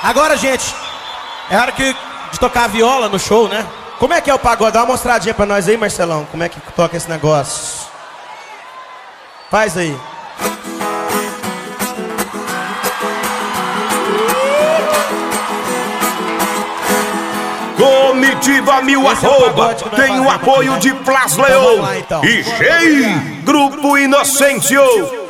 Agora, gente, é hora de tocar a viola no show, né? Como é que é o pagode? Dá uma mostradinha pra nós aí, Marcelão. Como é que toca esse negócio? Faz aí. Comitiva Mil Arroba tem o apoio de Flas Leão então. E Shei, Grupo Inocêncio.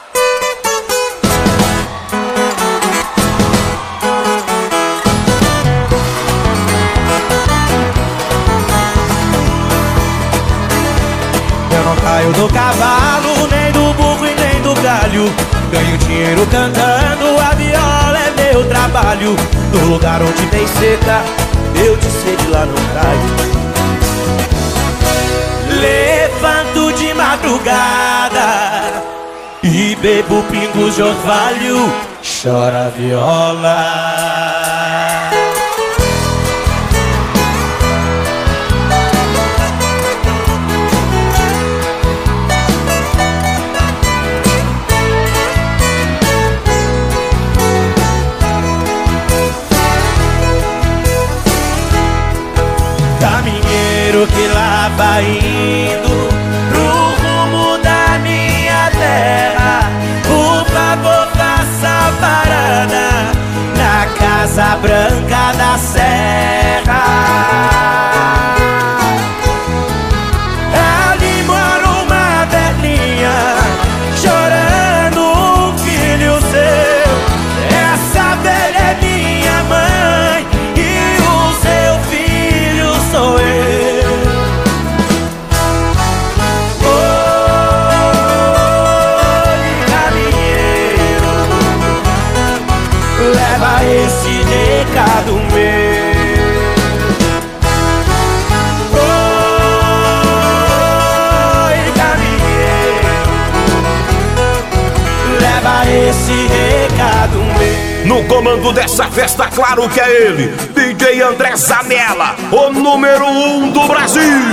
Eu não caio do cavalo, nem do burro e nem do galho. Ganho dinheiro cantando, a viola é meu trabalho. No lugar onde tem seca, eu de sede lá não caio. Levanto de madrugada e bebo pingos de orvalho. Chora a viola. Caminheiro que lá vai indo pro rumo da minha terra, por favor faça parada na Casa Branca da Serra. Ali mora uma velhinha chorando um filho seu. Essa velha é minha mãe e o seu filho sou eu. Oi, caminheiro, leva esse recado meu. Oi, caminheiro, leva esse recado meu. No comando dessa festa, claro que é ele, DJ André Zanella, o número 1 do Brasil.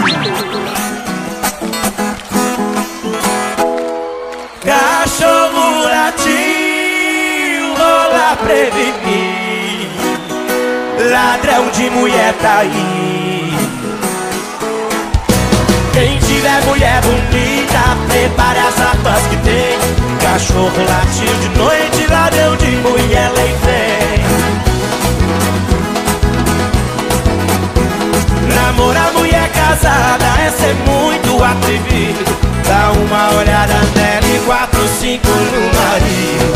Cachorro latiu, rola prevenir, ladrão de mulher tá aí. Quem tiver mulher bonita, prepare as armas que tem. Cachorro latiu de noite, ladrão de mulher lei vem. Namorar mulher casada é ser muito atrevido. Dá uma olhada nela e 4, 5 no marido.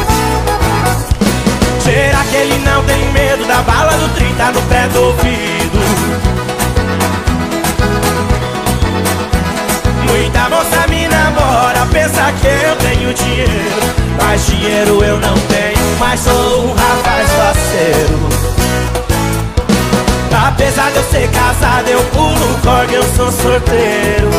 Será que ele não tem medo da bala do 30 no pé do ouvido? Muita moça me namora, pensa que eu tenho dinheiro. Mas dinheiro eu não tenho, mas sou um rapaz faceiro. Apesar de eu ser casado, eu pulo corda, eu sou sorteiro.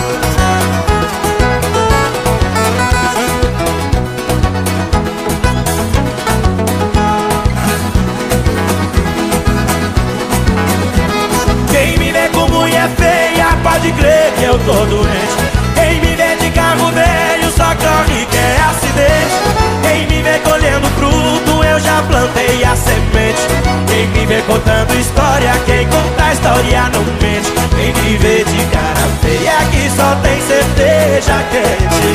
Quem me vê com mulher feia, pode crer que eu tô doente. Quem me vê de carro velho, só corre que é acidente. Quem me vê colhendo fruto, eu já plantei a semente. Quem me vê contando história, quem conta a história não mente. Quem me vê de cara feia, que só tem cerveja quente.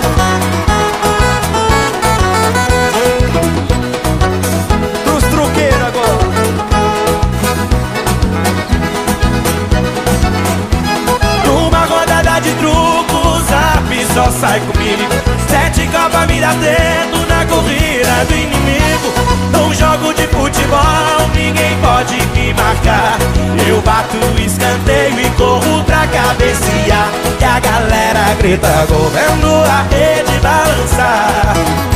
Dos truqueiros agora. Numa rodada de truco, Zap só sai comigo. 7 copas me dá dedo na corrida do inimigo. Num jogo de futebol, ninguém pode me marcar. Eu bato o escanteio e corro pra cabecear. E a galera grita gol, vendo a rede balançar.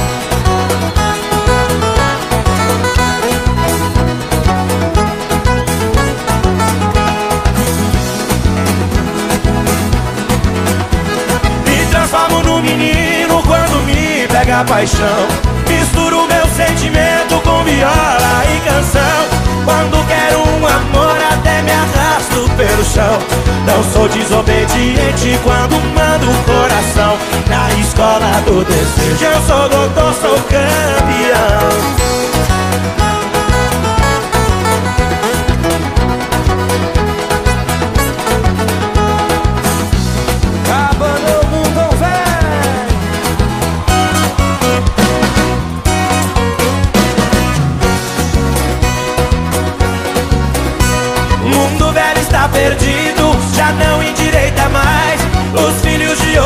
Me transformo no menino quando me pega a paixão. Misturo meu sentimento com viola e canção. Quando quero um amor até me arrasto pelo chão. Não sou desobediente quando mando o coração. Na escola do desejo eu sou doutor, sou campeão.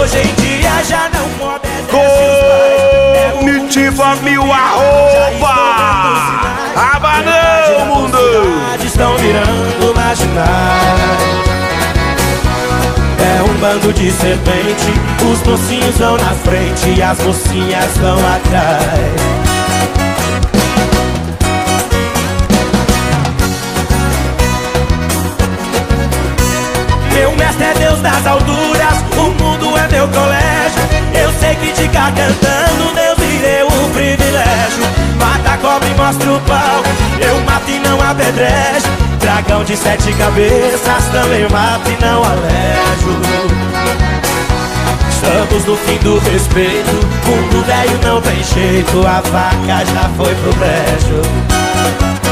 hoje em dia já não obedece. Comitiva mil arroba. Abanão, mundo. Estão virando marginais. É um bando de serpente, os mocinhos vão na frente e as mocinhas vão atrás. Meu mestre é Deus das alturas, o mundo é meu colégio. Eu sei que ficar cantando Deus me deu um privilégio. Mata a cobra e mostra o pau, eu mato e não apedrejo. Dragão de 7 cabeças também mato e não alejo. Estamos no fim do respeito, mundo velho não tem jeito, a vaca já foi pro brejo.